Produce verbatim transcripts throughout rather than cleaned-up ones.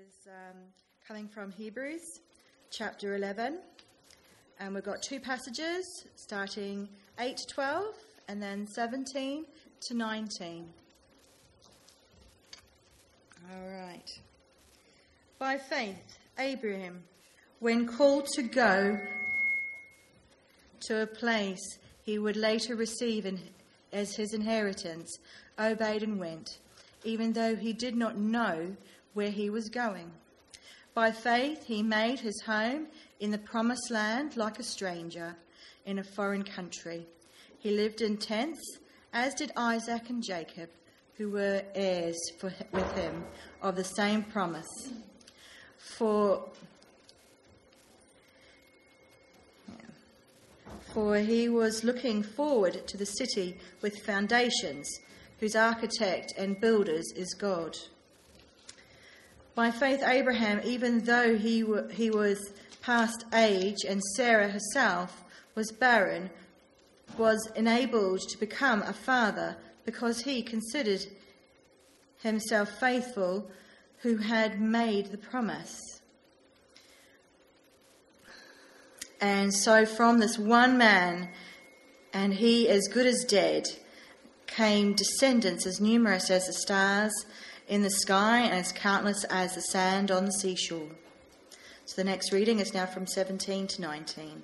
is um, coming from Hebrews chapter eleven, and we've got two passages starting eight to twelve and then seventeen to nineteen. All right. By faith, Abraham, when called to go to a place he would later receive in, as his inheritance, obeyed and went, even though he did not know where he was going. By faith, he made his home in the promised land like a stranger in a foreign country. He lived in tents, as did Isaac and Jacob, who were heirs for, with him of the same promise. For, for he was looking forward to the city with foundations, whose architect and builders is God. By faith, Abraham, even though he w- he was past age and Sarah herself was barren, was enabled to become a father because he considered himself faithful who had made the promise. And so from this one man, and he as good as dead, came descendants as numerous as the stars in the sky and as countless as the sand on the seashore. So the next reading is now from seventeen to nineteen.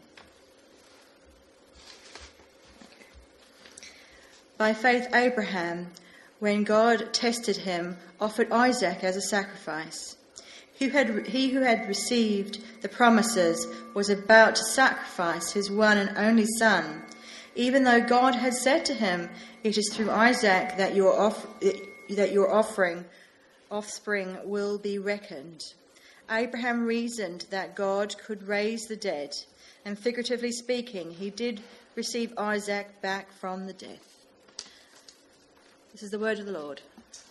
By faith, Abraham, when God tested him, offered Isaac as a sacrifice. He, had, he who had received the promises was about to sacrifice his one and only son, even though God had said to him, "It is through Isaac that your off, that your offering, offspring will be reckoned." Abraham reasoned that God could raise the dead, and figuratively speaking, he did receive Isaac back from the death. This is the word of the Lord.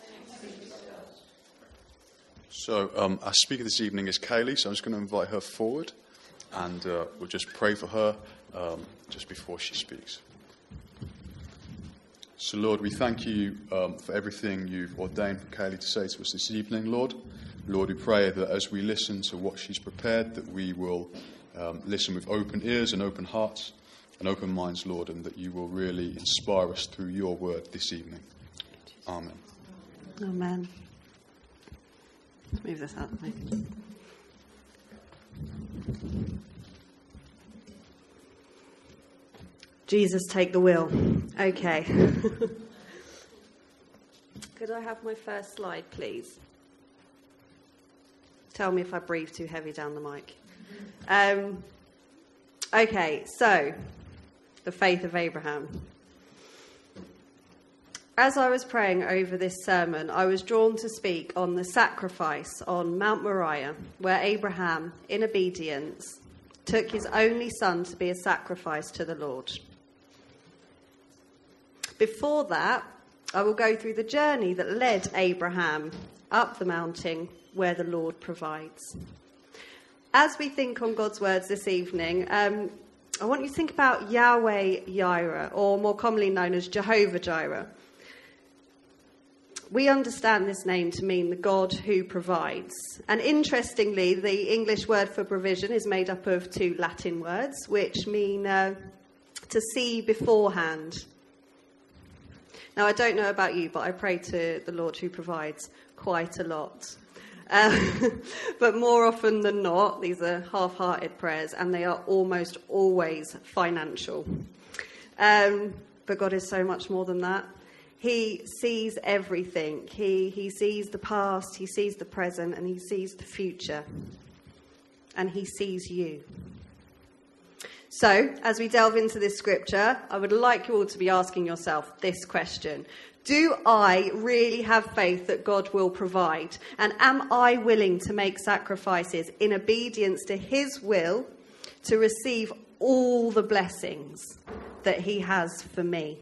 So um, our speaker this evening is Kaylee, so I'm just going to invite her forward, and uh, we'll just pray for her um, just before she speaks. So, Lord, we thank you um, for everything you've ordained for Kaylee to say to us this evening, Lord. Lord, we pray that as we listen to what she's prepared, that we will um, listen with open ears and open hearts and open minds, Lord, and that you will really inspire us through your word this evening. Amen. Amen. Let's move this out. Maybe. Jesus, take the wheel. Okay. Could I have my first slide, please? Tell me if I breathe too heavy down the mic. Um, okay, so the faith of Abraham. As I was praying over this sermon, I was drawn to speak on the sacrifice on Mount Moriah, where Abraham, in obedience, took his only son to be a sacrifice to the Lord. Before that, I will go through the journey that led Abraham up the mountain where the Lord provides. As we think on God's words this evening, um, I want you to think about Yahweh Jireh, or more commonly known as Jehovah Jireh. We understand this name to mean the God who provides. And interestingly, the English word for provision is made up of two Latin words, which mean uh, to see beforehand. Now, I don't know about you, but I pray to the Lord who provides quite a lot. Uh, but more often than not, these are half-hearted prayers, and they are almost always financial. Um, but God is so much more than that. He sees everything. He, he sees the past, he sees the present, and he sees the future. And he sees you. So, as we delve into this scripture, I would like you all to be asking yourself this question. Do I really have faith that God will provide? And am I willing to make sacrifices in obedience to his will to receive all the blessings that he has for me?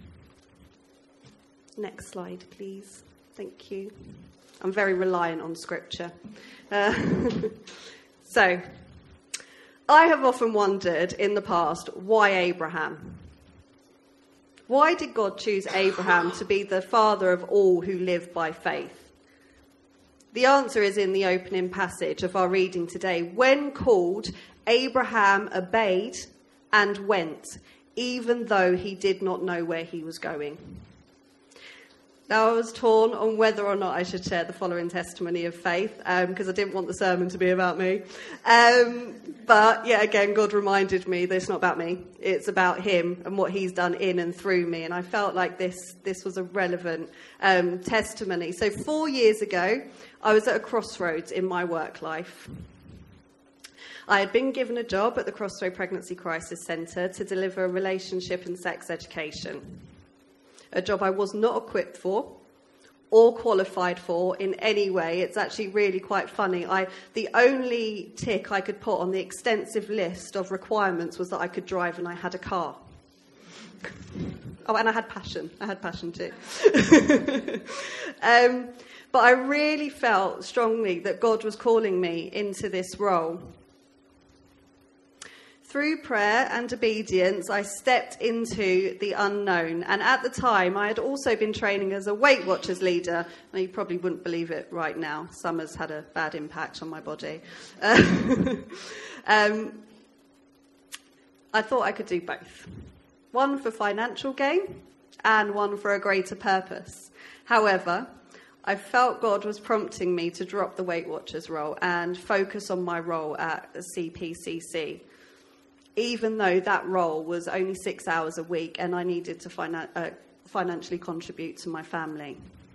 Next slide, please. Thank you. I'm very reliant on scripture. Uh, so, I have often wondered in the past, why Abraham? Why did God choose Abraham to be the father of all who live by faith? The answer is in the opening passage of our reading today. When called, Abraham obeyed and went, even though he did not know where he was going. Now, I was torn on whether or not I should share the following testimony of faith, because um, I didn't want the sermon to be about me. Um, but, yeah, again, God reminded me that it's not about me. It's about him and what he's done in and through me. And I felt like this, this was a relevant um, testimony. So four years ago, I was at a crossroads in my work life. I had been given a job at the Crossroad Pregnancy Crisis Centre to deliver relationship and sex education. A job I was not equipped for or qualified for in any way. It's actually really quite funny. I, the only tick I could put on the extensive list of requirements was that I could drive and I had a car. Oh, and I had passion. I had passion too. um, but I really felt strongly that God was calling me into this role. Through prayer and obedience, I stepped into the unknown. And at the time, I had also been training as a Weight Watchers leader. Now, you probably wouldn't believe it right now. Summer's had a bad impact on my body. Uh, um, I thought I could do both. One for financial gain and one for a greater purpose. However, I felt God was prompting me to drop the Weight Watchers role and focus on my role at the C P C C. Even though that role was only six hours a week and I needed to finan- uh, financially contribute to my family.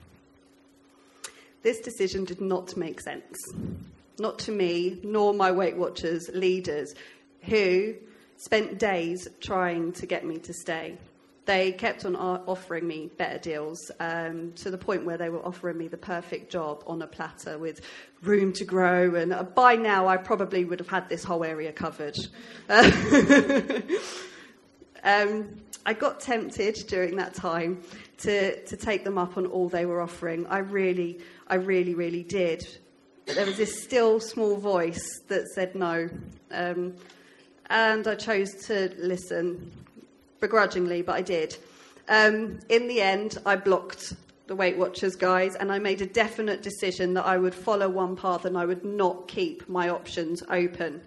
This decision did not make sense. Not to me, nor my Weight Watchers leaders, who spent days trying to get me to stay. They kept on offering me better deals, um, to the point where they were offering me the perfect job on a platter with room to grow. And uh, by now, I probably would have had this whole area covered. Uh, um, I got tempted during that time to, to take them up on all they were offering. I really, I really, really did. But there was this still small voice that said no. Um, and I chose to listen. Begrudgingly, but I did. Um, in the end, I blocked the Weight Watchers guys, and I made a definite decision that I would follow one path and I would not keep my options open.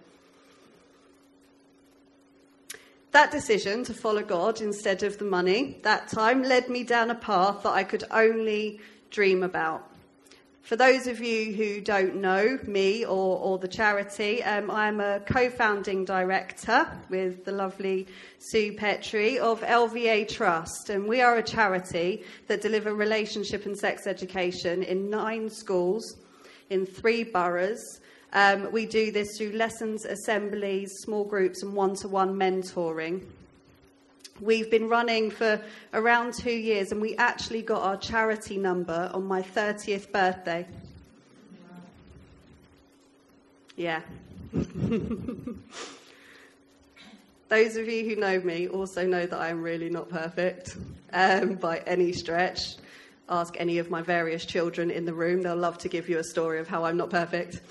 That decision to follow God instead of the money, that time led me down a path that I could only dream about. For those of you who don't know me or, or the charity, um, I'm a co-founding director with the lovely Sue Petrie of L V A Trust, and we are a charity that deliver relationship and sex education in nine schools in three boroughs. Um, we do this through lessons, assemblies, small groups and one-to-one mentoring. We've been running for around two years, and we actually got our charity number on my thirtieth birthday. Wow. Yeah. Those of you who know me also know that I'm really not perfect um, by any stretch. Ask any of my various children in the room. They'll love to give you a story of how I'm not perfect.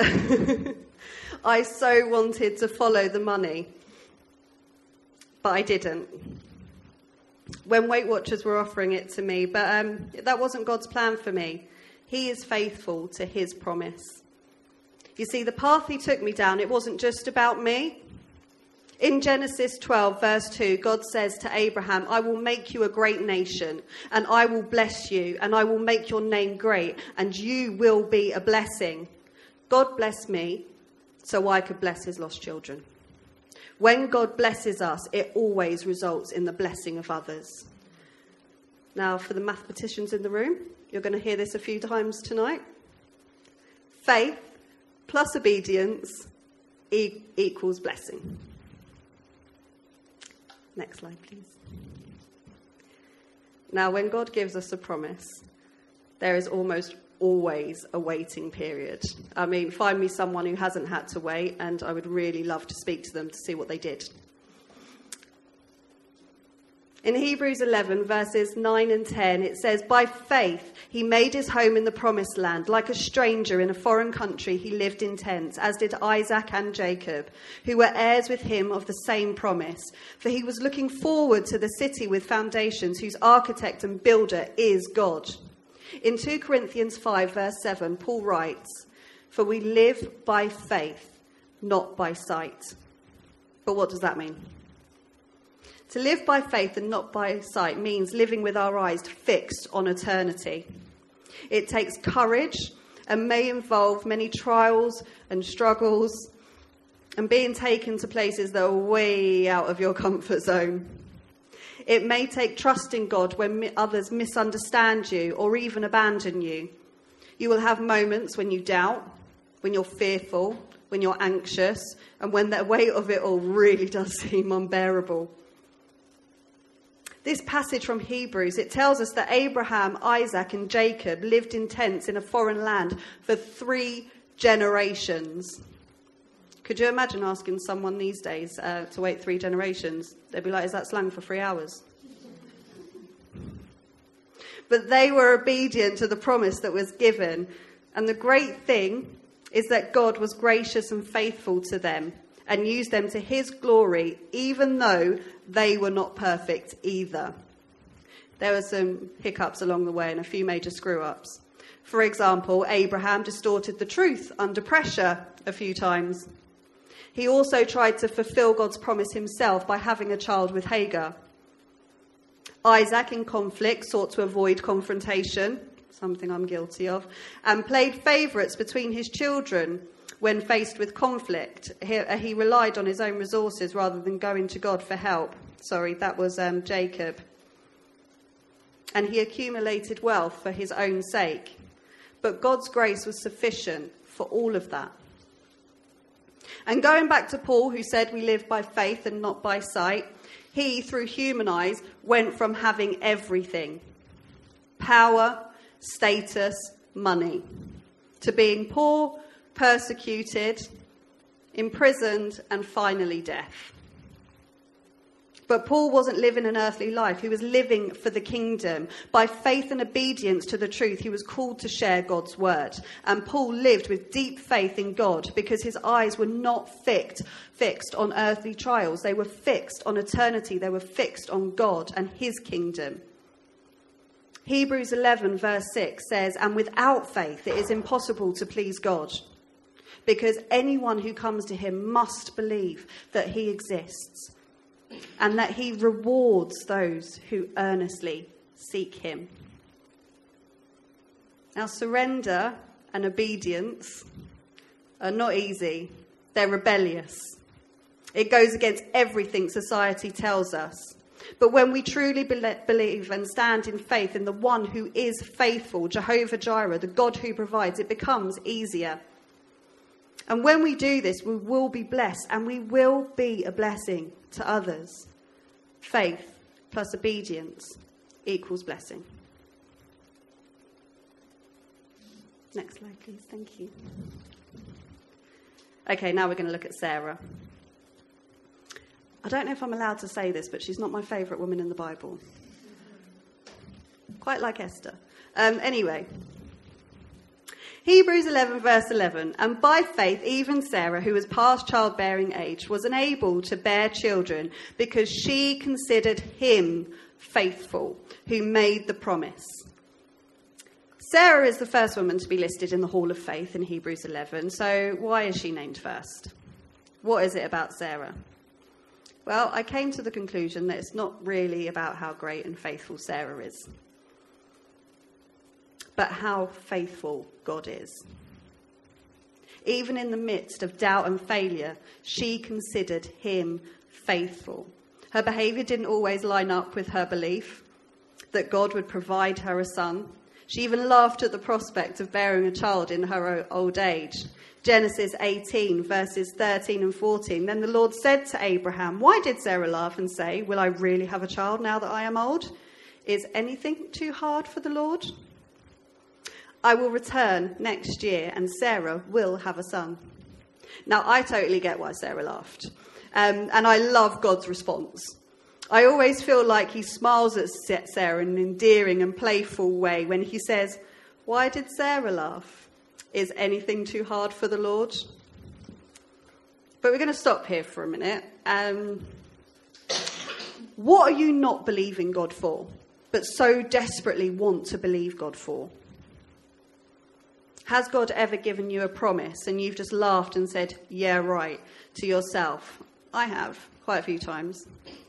I so wanted to follow the money. But I didn't. When Weight Watchers were offering it to me, but um, that wasn't God's plan for me. He is faithful to his promise. You see, the path he took me down, it wasn't just about me. In Genesis twelve, verse two, God says to Abraham, I will make you a great nation, and I will bless you, and I will make your name great, and you will be a blessing. God blessed me so I could bless his lost children. When God blesses us, it always results in the blessing of others. Now, for the mathematicians in the room, you're going to hear this a few times tonight. Faith plus obedience e- equals blessing. Next slide, please. Now, when God gives us a promise, there is almost always a waiting period. I mean, find me someone who hasn't had to wait, and I would really love to speak to them to see what they did. In Hebrews eleven, verses nine and ten, it says, by faith he made his home in the promised land. Like a stranger in a foreign country, he lived in tents, as did Isaac and Jacob, who were heirs with him of the same promise. For he was looking forward to the city with foundations, whose architect and builder is God. In two Corinthians five, verse seven, Paul writes, "For we live by faith, not by sight." But what does that mean? To live by faith and not by sight means living with our eyes fixed on eternity. It takes courage and may involve many trials and struggles and being taken to places that are way out of your comfort zone. It may take trust in God when others misunderstand you or even abandon you. You will have moments when you doubt, when you're fearful, when you're anxious, and when the weight of it all really does seem unbearable. This passage from Hebrews, it tells us that Abraham, Isaac, and Jacob lived in tents in a foreign land for three generations. Could you imagine asking someone these days uh, to wait three generations? They'd be like, is that slang for three hours? But they were obedient to the promise that was given. And the great thing is that God was gracious and faithful to them and used them to his glory, even though they were not perfect either. There were some hiccups along the way and a few major screw-ups. For example, Abraham distorted the truth under pressure a few times. He also tried to fulfill God's promise himself by having a child with Hagar. Isaac, in conflict, sought to avoid confrontation, something I'm guilty of, and played favourites between his children. When faced with conflict, he, he relied on his own resources rather than going to God for help. Sorry, that was um, Jacob. And he accumulated wealth for his own sake. But God's grace was sufficient for all of that. And going back to Paul, who said we live by faith and not by sight, he, through human eyes, went from having everything, power, status, money, to being poor, persecuted, imprisoned, and finally death. But Paul wasn't living an earthly life. He was living for the kingdom. By faith and obedience to the truth, he was called to share God's word. And Paul lived with deep faith in God because his eyes were not fixed, fixed on earthly trials. They were fixed on eternity. They were fixed on God and his kingdom. Hebrews eleven verse six says, "And without faith it is impossible to please God, because anyone who comes to him must believe that he exists and that he rewards those who earnestly seek him." Now, surrender and obedience are not easy. They're rebellious. It goes against everything society tells us. But when we truly believe and stand in faith in the one who is faithful, Jehovah Jireh, the God who provides, it becomes easier. And when we do this, we will be blessed and we will be a blessing to others. Faith plus obedience equals blessing. Next slide, please. Thank you. Okay, now we're going to look at Sarah. I don't know if I'm allowed to say this, but she's not my favourite woman in the Bible. Quite like Esther. Um, anyway. Hebrews eleven verse eleven, "And by faith even Sarah, who was past childbearing age, was unable to bear children because she considered him faithful who made the promise." Sarah is the first woman to be listed in the Hall of Faith in Hebrews eleven, so why is she named first? What is it about Sarah? Well, I came to the conclusion that it's not really about how great and faithful Sarah is, but how faithful God is. Even in the midst of doubt and failure, she considered him faithful. Her behaviour didn't always line up with her belief that God would provide her a son. She even laughed at the prospect of bearing a child in her old age. Genesis eighteen, verses thirteen and fourteen. "Then the Lord said to Abraham, 'Why did Sarah laugh and say, will I really have a child now that I am old? Is anything too hard for the Lord? I will return next year and Sarah will have a son.'" Now, I totally get why Sarah laughed. Um, and I love God's response. I always feel like he smiles at Sarah in an endearing and playful way when he says, "Why did Sarah laugh? Is anything too hard for the Lord?" But we're going to stop here for a minute. Um, what are you not believing God for? but so desperately want to believe God for? Has God ever given you a promise and you've just laughed and said, yeah, right, to yourself? I have, quite a few times.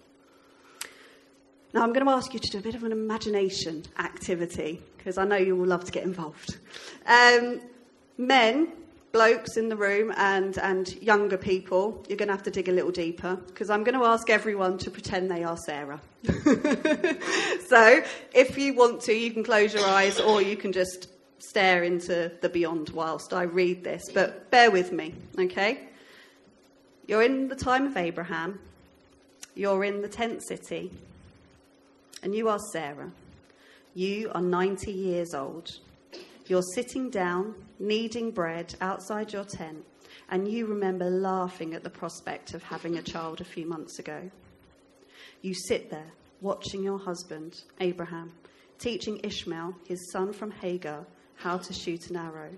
Now, I'm going to ask you to do a bit of an imagination activity, because I know you will love to get involved. Um, men, blokes in the room, and, and younger people, you're going to have to dig a little deeper, because I'm going to ask everyone to pretend they are Sarah. So, if you want to, you can close your eyes, or you can just stare into the beyond whilst I read this. But bear with me, okay? You're in the time of Abraham. You're in the tent city. And you are Sarah. You are ninety years old. You're sitting down, kneading bread outside your tent, and you remember laughing at the prospect of having a child a few months ago. You sit there, watching your husband, Abraham, teaching Ishmael, his son from Hagar, how to shoot an arrow.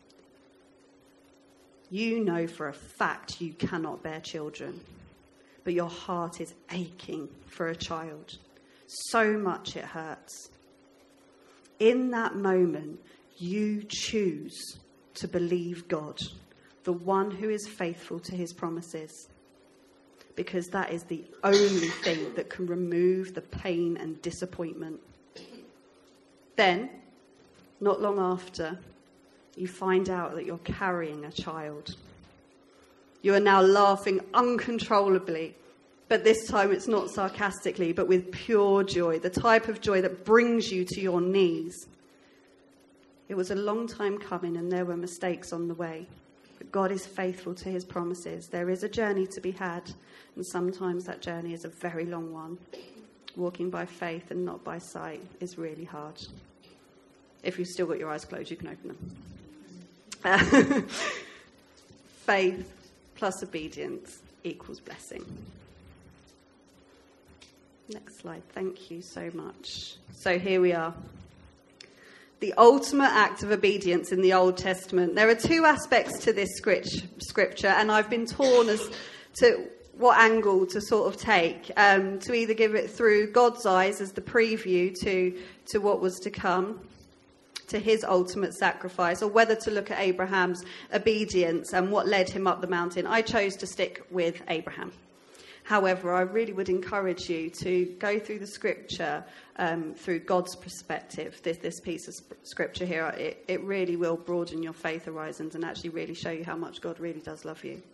You know for a fact you cannot bear children, but your heart is aching for a child. So much it hurts. In that moment, you choose to believe God, the one who is faithful to his promises, because that is the only thing that can remove the pain and disappointment. Then, not long after, you find out that you're carrying a child. You are now laughing uncontrollably, but this time it's not sarcastically, but with pure joy, the type of joy that brings you to your knees. It was a long time coming, and there were mistakes on the way. But God is faithful to his promises. There is a journey to be had, and sometimes that journey is a very long one. Walking by faith and not by sight is really hard. If you've still got your eyes closed, you can open them. Faith plus obedience equals blessing. Next slide. Thank you so much. So here we are. The ultimate act of obedience in the Old Testament. There are two aspects to this scripture, and I've been torn as to what angle to sort of take, um, to either give it through God's eyes as the preview to, to what was to come, to his ultimate sacrifice, or whether to look at Abraham's obedience and what led him up the mountain. I chose to stick with Abraham. However, I really would encourage you to go through the scripture um, through God's perspective. This, this piece of scripture here, it, it really will broaden your faith horizons and actually really show you how much God really does love you.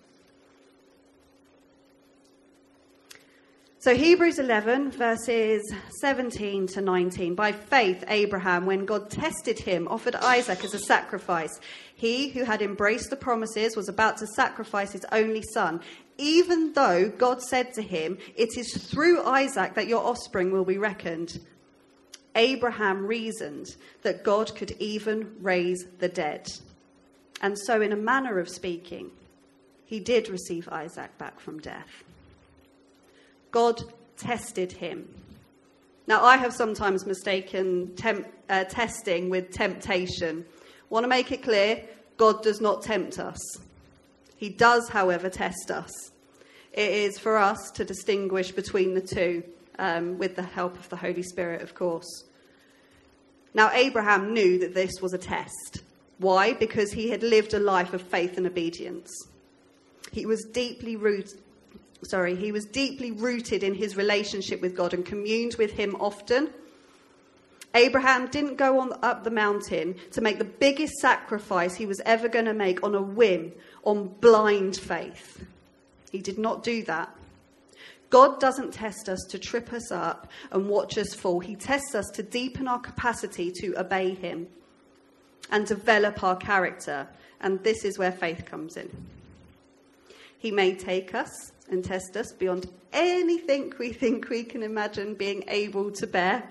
So Hebrews eleven, verses seventeen to nineteen. By faith, Abraham, when God tested him, offered Isaac as a sacrifice. He who had embraced the promises was about to sacrifice his only son, even though God said to him, "It is through Isaac that your offspring will be reckoned." Abraham reasoned that God could even raise the dead. And so, in a manner of speaking, he did receive Isaac back from death. God tested him. Now, I have sometimes mistaken temp, uh, testing with temptation. Want to make it clear, God does not tempt us. He does, however, test us. It is for us to distinguish between the two, um, with the help of the Holy Spirit, of course. Now, Abraham knew that this was a test. Why? Because he had lived a life of faith and obedience. He was deeply rooted. Sorry, he was deeply rooted in his relationship with God and communed with him often. Abraham didn't go on up the mountain to make the biggest sacrifice he was ever going to make on a whim, on blind faith. He did not do that. God doesn't test us to trip us up and watch us fall. He tests us to deepen our capacity to obey him and develop our character. And this is where faith comes in. He may take us and test us beyond anything we think we can imagine being able to bear.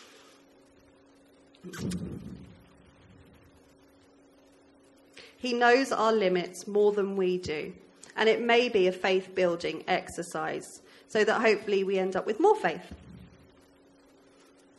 He knows our limits more than we do. And it may be a faith-building exercise so that hopefully we end up with more faith.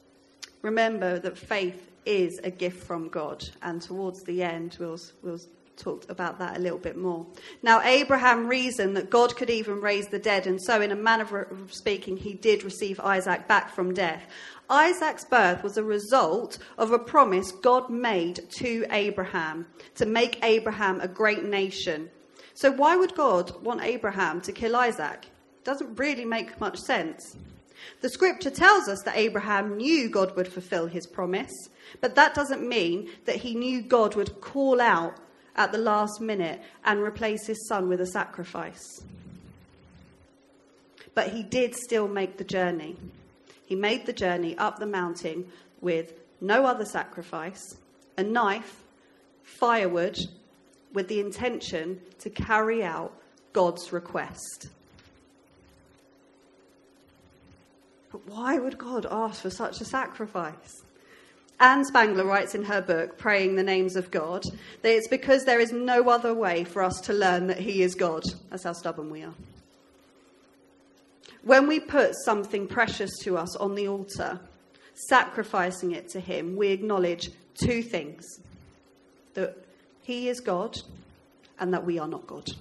Remember that faith is a gift from God. And towards the end, we'll, we'll talked about that a little bit more. Now, Abraham reasoned that God could even raise the dead, and so in a manner of speaking, he did receive Isaac back from death. Isaac's birth was a result of a promise God made to Abraham to make Abraham a great nation. So why would God want Abraham to kill Isaac? Doesn't really make much sense. The scripture tells us that Abraham knew God would fulfill his promise, but that doesn't mean that he knew God would call out at the last minute and replace his son with a sacrifice. But he did still make the journey. He made the journey up the mountain with no other sacrifice, a knife, firewood, with the intention to carry out God's request. But why would God ask for such a sacrifice? Anne Spangler writes in her book, Praying the Names of God, that it's because there is no other way for us to learn that he is God. That's how stubborn we are. When we put something precious to us on the altar, sacrificing it to him, we acknowledge two things: that he is God and that we are not God.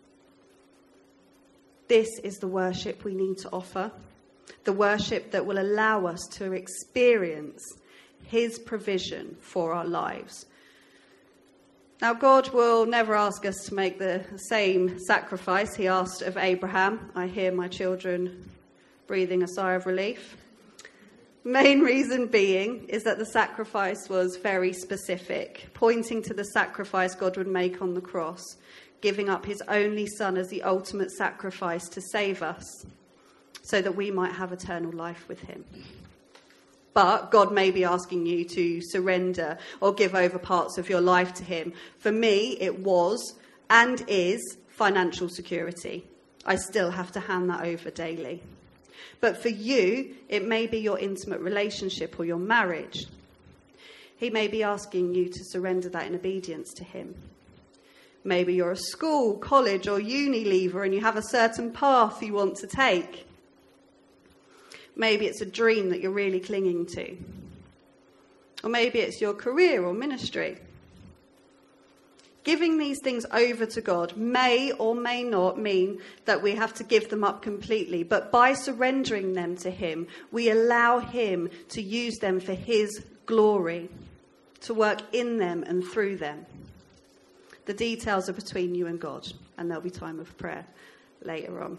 This is the worship we need to offer, the worship that will allow us to experience his provision for our lives. Now, God will never ask us to make the same sacrifice he asked of Abraham. I hear my children breathing a sigh of relief. Main reason being is that the sacrifice was very specific, pointing to the sacrifice God would make on the cross, giving up his only son as the ultimate sacrifice to save us, so that we might have eternal life with him. But God may be asking you to surrender or give over parts of your life to him. For me, it was and is financial security. I still have to hand that over daily. But for you, it may be your intimate relationship or your marriage. He may be asking you to surrender that in obedience to him. Maybe you're a school, college or uni leaver and you have a certain path you want to take. Maybe it's a dream that you're really clinging to. Or maybe it's your career or ministry. Giving these things over to God may or may not mean that we have to give them up completely, but by surrendering them to him, we allow him to use them for his glory, to work in them and through them. The details are between you and God, and there'll be time of prayer later on.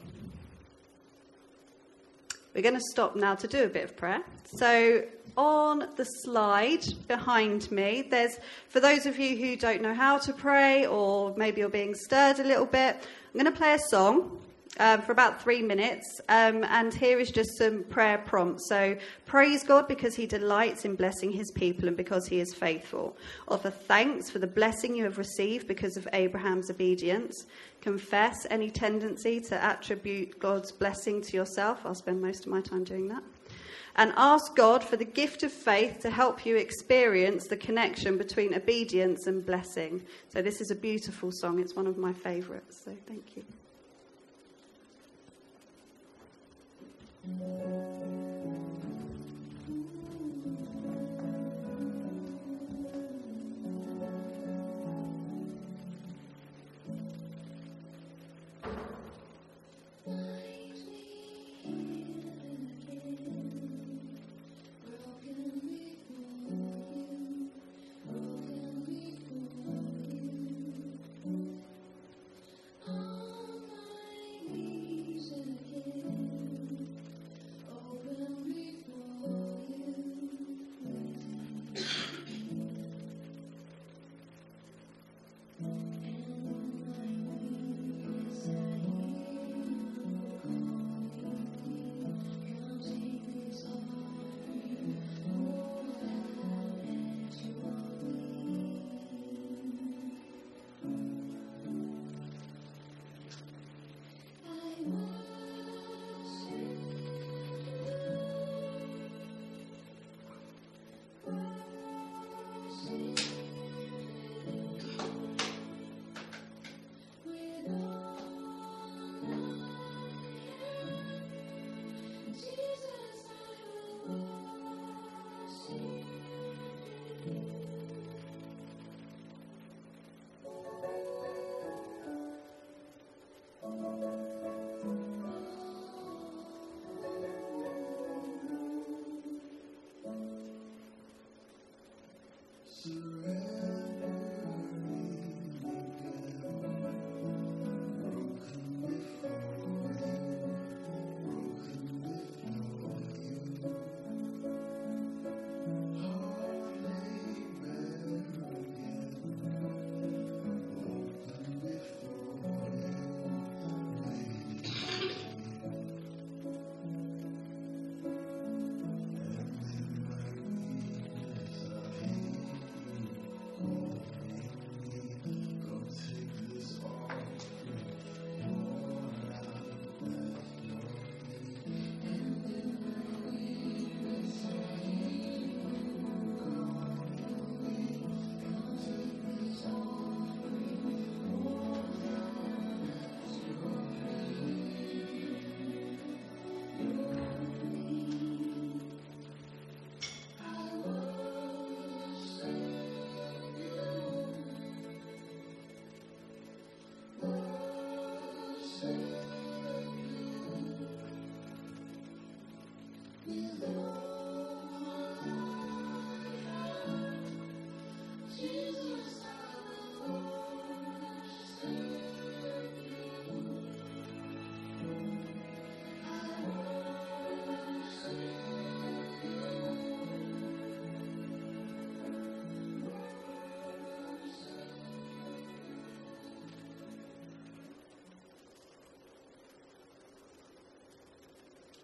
We're going to stop now to do a bit of prayer. So on the slide behind me, there's, for those of you who don't know how to pray, or maybe you're being stirred a little bit, I'm going to play a song um, for about three minutes. Um, and here is just some prayer prompts. So praise God because he delights in blessing his people and because he is faithful. Offer thanks for the blessing you have received because of Abraham's obedience. Confess any tendency to attribute God's blessing to yourself. I'll spend most of my time doing that. And ask God for the gift of faith to help you experience the connection between obedience and blessing. So this is a beautiful song. It's one of my favourites. So thank you. Open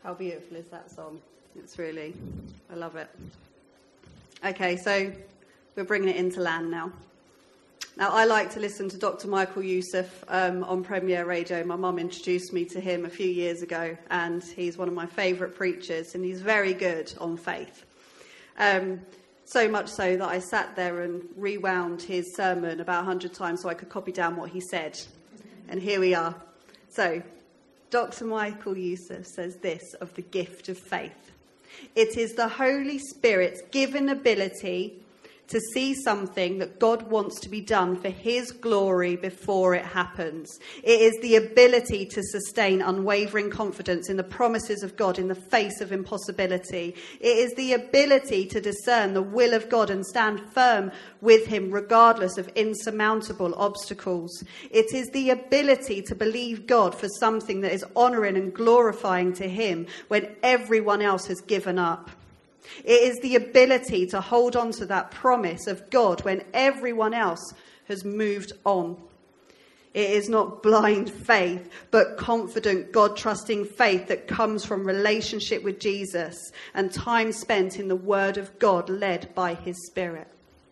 How beautiful is that song? It's really, I love it. Okay, so we're bringing it into land now. Now, I like to listen to Doctor Michael Youssef um, on Premier Radio. My mum introduced me to him a few years ago, and he's one of my favourite preachers, and he's very good on faith. Um, so much so that I sat there and rewound his sermon about one hundred times so I could copy down what he said. And here we are. So, Doctor Michael Youssef says this of the gift of faith. It is the Holy Spirit's given ability to see something that God wants to be done for his glory before it happens. It is the ability to sustain unwavering confidence in the promises of God in the face of impossibility. It is the ability to discern the will of God and stand firm with him regardless of insurmountable obstacles. It is the ability to believe God for something that is honouring and glorifying to him when everyone else has given up. It is the ability to hold on to that promise of God when everyone else has moved on. It is not blind faith, but confident, God-trusting faith that comes from relationship with Jesus and time spent in the Word of God led by his Spirit.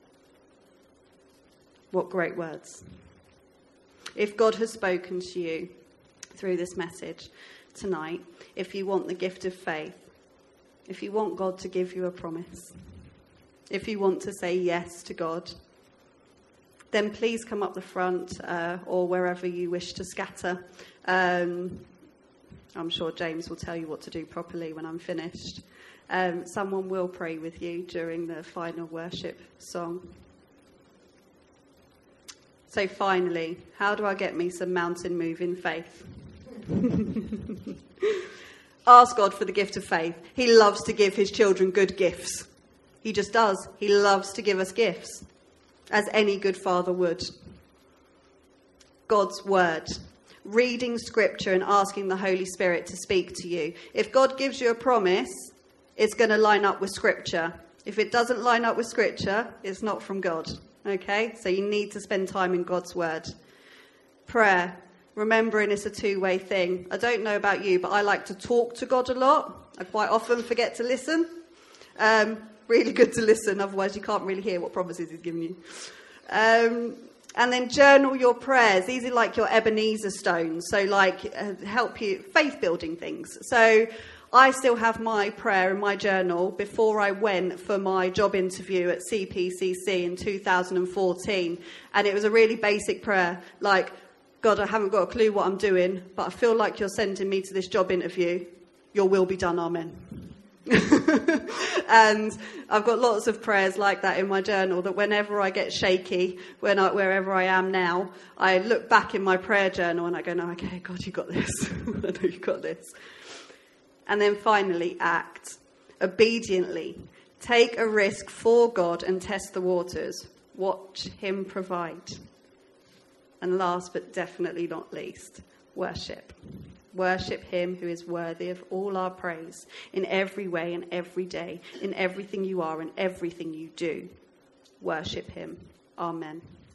What great words. If God has spoken to you through this message tonight, if you want the gift of faith, if you want God to give you a promise, if you want to say yes to God, then please come up the front uh, or wherever you wish to scatter. Um, I'm sure James will tell you what to do properly when I'm finished. Um, someone will pray with you during the final worship song. So finally, how do I get me some mountain moving faith? Ask God for the gift of faith. He loves to give his children good gifts. He just does. He loves to give us gifts, as any good father would. God's word. Reading scripture and asking the Holy Spirit to speak to you. If God gives you a promise, it's going to line up with scripture. If it doesn't line up with scripture, it's not from God. Okay? So you need to spend time in God's word. Prayer. Remembering it's a two-way thing. I don't know about you, but I like to talk to God a lot. I quite often forget to listen. Um, really good to listen, otherwise you can't really hear what promises he's given you. Um, and then journal your prayers. These are like your Ebenezer stones, so like uh, help you, faith-building things. So I still have my prayer in my journal before I went for my job interview at C P C C in two thousand fourteen. And it was a really basic prayer, like, God, I haven't got a clue what I'm doing, but I feel like you're sending me to this job interview. Your will be done, amen. And I've got lots of prayers like that in my journal, that whenever I get shaky, when I, wherever I am now, I look back in my prayer journal and I go, no, okay, God, you got this. I know you got this. And then finally, act obediently. Take a risk for God and test the waters. Watch him provide. And last but definitely not least, worship. Worship him who is worthy of all our praise in every way and every day, in everything you are and everything you do. Worship him. Amen.